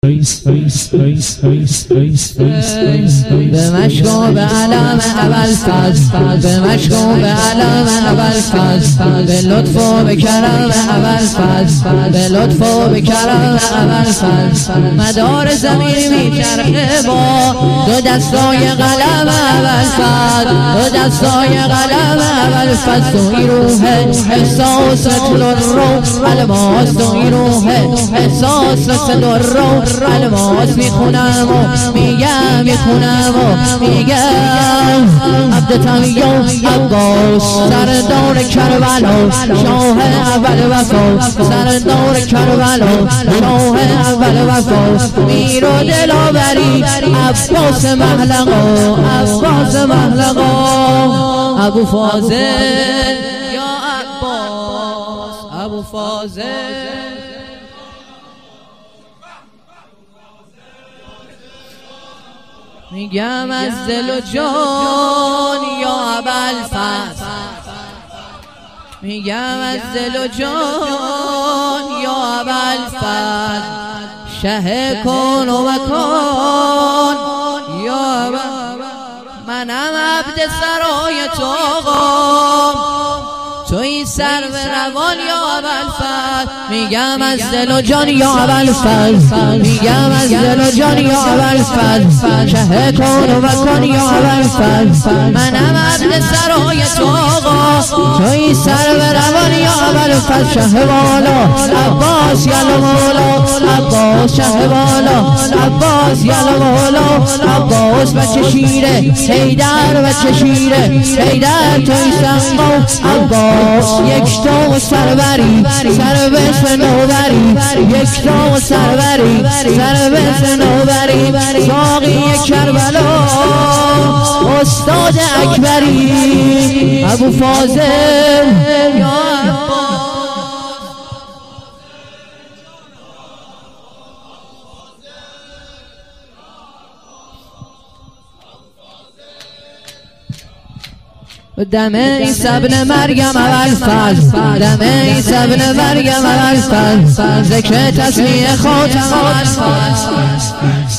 به مشکو به علم اول فضل، به مشکو به علم اول فضل، به لطف و به کرم اول فضل، به لطف و به کرم اول فضل. مدار زمین میچرخه با دو دستای قلم اول فضل، دو دستای قلم اول فضل. توی روح احساس تلرو الماس، توی روح احساس تلرو الماس. میخونم و میگم، میخونم و میگم عبدالتمی عباس، سردار کربلا، شاه اول وفا، سردار کربلا، شاه اول وفا. میر و دلاوری عباس محلقا، عباس محلقا. ابو فاضل یا عباس، ابو فاضل. میگم از دل و جان یا ابوالفضل، میگم از دل و جان یا ابوالفضل. شه کن و مکان یا منم عبد سرای تو آقا، توی سر و روان یا ابوالفضل. میگم از دل و جان یا ابوالفضل، میگم از دل و جان یا ابوالفضل. شه کن و مکان یا ابوالفضل، منم عبد سرای تو آقا، توی سر و روان یا ابوالفضل. شه بالا عباس یلا مولا، عباس شه بالا عباس یلا مولا. عباس بچه شیره حیدر، بچه شیره حیدر توی سنگو. عباس یک تا سروری، سر به سنوبری، یک تا سروری، سر به سنوبری. ساقی کربلا استاد اکبری، ابو فاضل یا دم عیسی ابن مریم ابوالفضل، دم عیسی ابن مریم ابوالفضل. ذکر تسبیح خاتم ابوالفضل،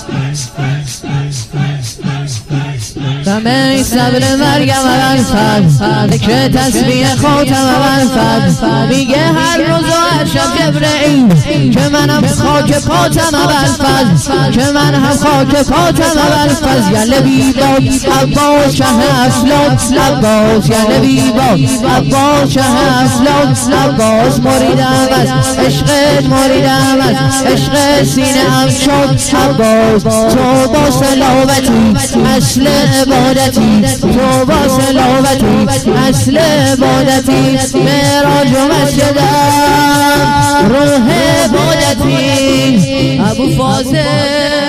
دم عیسی ابن مریم ابوالفضل. ذکر تسبیح خاتم ابوالفضل. میگه هر روز و هر شب جبرئیل که منم خاک پاتم ابوالفضل، که من هم خاک پاتم ابوالفضل. یله بیداد عباس شه افلاک، عباس یله بیداد عباس شه افلاک. عباس مریدم از عشقت، مریدم از عشق سینه ام شد. عباس تو با سلاوتی اصل عبادتی، تو با سلاوتی اصل عبادتی. معراج و مسجدم روح عبادتی، ابو فاضل